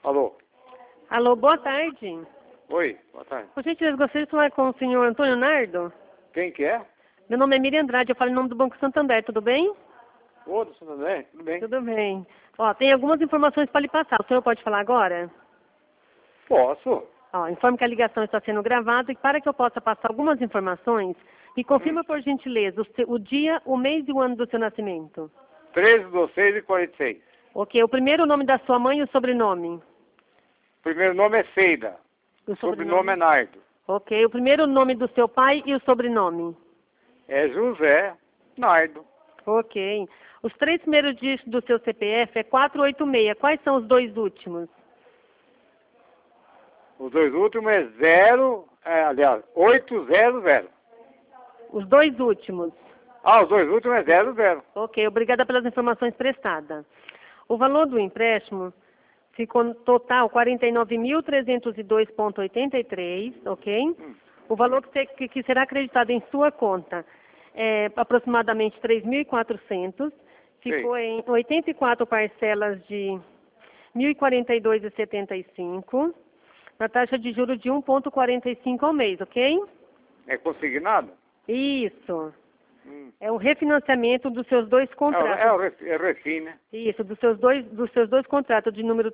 Alô? Alô, boa tarde. Oi, boa tarde. Por gentileza, gostaria de falar com o senhor Antônio Nardo? Quem que é? Meu nome é Miriam Andrade, eu falo em nome do Banco Santander, tudo bem? Ô, do Santander, tudo bem? Tudo bem. Ó, tem algumas informações para lhe passar. O senhor pode falar agora? Posso? Ó, informo que a ligação está sendo gravada e para que eu possa passar algumas informações, me confirma por gentileza o dia, o mês e o ano do seu nascimento. 13/6/46. Ok, o primeiro nome da sua mãe e o sobrenome. Primeiro nome é Seida. O Sobrenome é Nardo. Ok, o primeiro nome do seu pai e o sobrenome. É José Nardo. Ok. Os três primeiros dígitos do seu CPF é 486. Quais são os dois últimos? Os dois últimos é 800. Os dois últimos. Ah, os dois últimos é 00. Ok, obrigada pelas informações prestadas. O valor do empréstimo ficou no total 49.302,83, ok? O valor que será acreditado em sua conta é aproximadamente 3.400. Ficou em 84 parcelas de 1.042,75, na taxa de juros de 1,45 ao mês, ok? É consignado? Isso. É o refinanciamento dos seus dois contratos. É o refim, né? Isso, dos seus dois contratos, de número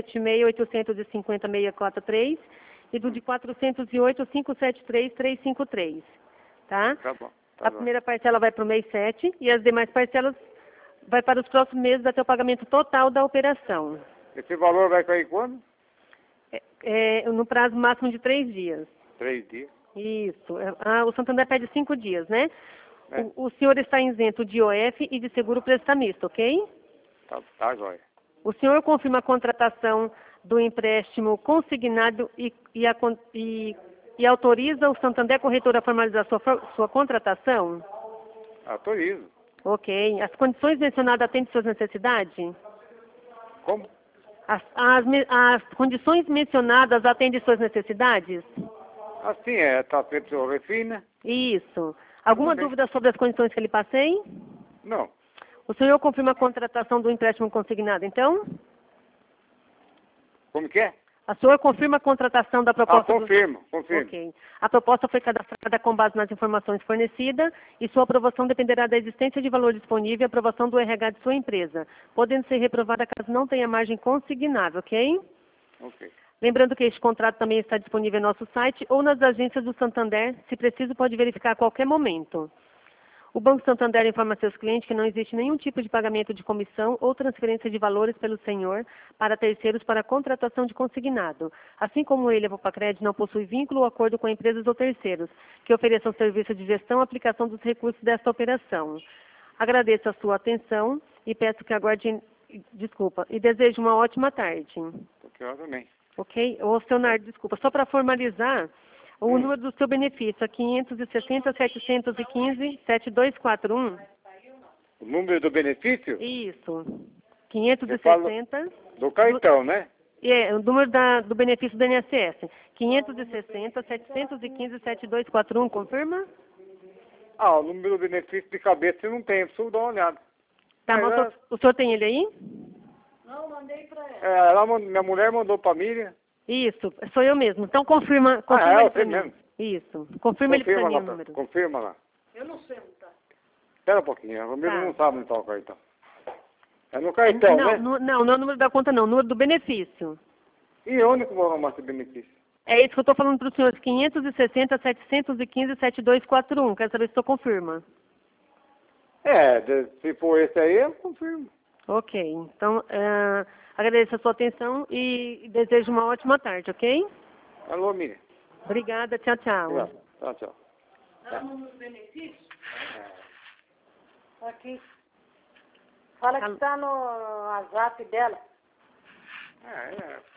376-850-643 e do de 408-573-353, tá? Tá bom. A primeira parcela vai para o mês 7 e as demais parcelas vai para os próximos meses até o pagamento total da operação. Esse valor vai cair quando? No prazo máximo de 3 dias. 3 dias. Isso. O Santander pede 5 dias, né? É. O senhor está isento de IOF e de seguro prestamista, ok? Tá, jóia. O senhor confirma a contratação do empréstimo consignado e autoriza o Santander Corretora a formalizar sua contratação? Autorizo. Ok. As condições mencionadas atendem suas necessidades? Como? As condições mencionadas atendem suas necessidades? Assim tá feito o refim, né? Isso. Alguma dúvida sobre as condições que eu lhe passei? Não. O senhor confirma a contratação do empréstimo consignado, então? Como que é? O senhor confirma a contratação da proposta? Confirmo. Ok. A proposta foi cadastrada com base nas informações fornecidas e sua aprovação dependerá da existência de valor disponível e aprovação do RH de sua empresa, podendo ser reprovada caso não tenha margem consignável, ok? Ok. Lembrando que este contrato também está disponível em nosso site ou nas agências do Santander, se preciso pode verificar a qualquer momento. O Banco Santander informa a seus clientes que não existe nenhum tipo de pagamento de comissão ou transferência de valores pelo senhor para terceiros para a contratação de consignado. Assim como ele, a Vopacred, não possui vínculo ou acordo com empresas ou terceiros que ofereçam serviço de gestão e aplicação dos recursos desta operação. Agradeço a sua atenção e peço que aguarde, e desejo uma ótima tarde. Ok, eu também. Ok? Ô, seu Nardo, desculpa, só para formalizar, o número do seu benefício é 560-715-7241. O número do benefício? Isso. 560. Do cartão, né? O número do benefício do INSS. 560-715-7241, confirma? O número do benefício de cabeça eu não tenho, preciso dar uma olhada. Tá, mas o senhor tem ele aí? Não, mandei pra ela. Minha mulher mandou pra Miriam. Isso, sou eu mesmo. Então confirma ele pra mim. Mesmo. Isso. Confirma ele pra mim o número. Confirma lá. Eu não sei onde tá. Espera um pouquinho, a Miriam não sabe onde tá o cartão. É no cartão, né? Não é o número da conta não, o número do benefício. E onde que eu vou arrumar esse benefício? É isso que eu estou falando para o senhor, 560-715-7241. Quero saber se o senhor confirma. Se for esse aí, eu confirmo. Ok, então agradeço a sua atenção e desejo uma ótima tarde, ok? Alô, Miriam. Obrigada, tchau, tchau. Obrigado. Tchau. Dá o número do benefício? Aqui. Fala que está no WhatsApp dela.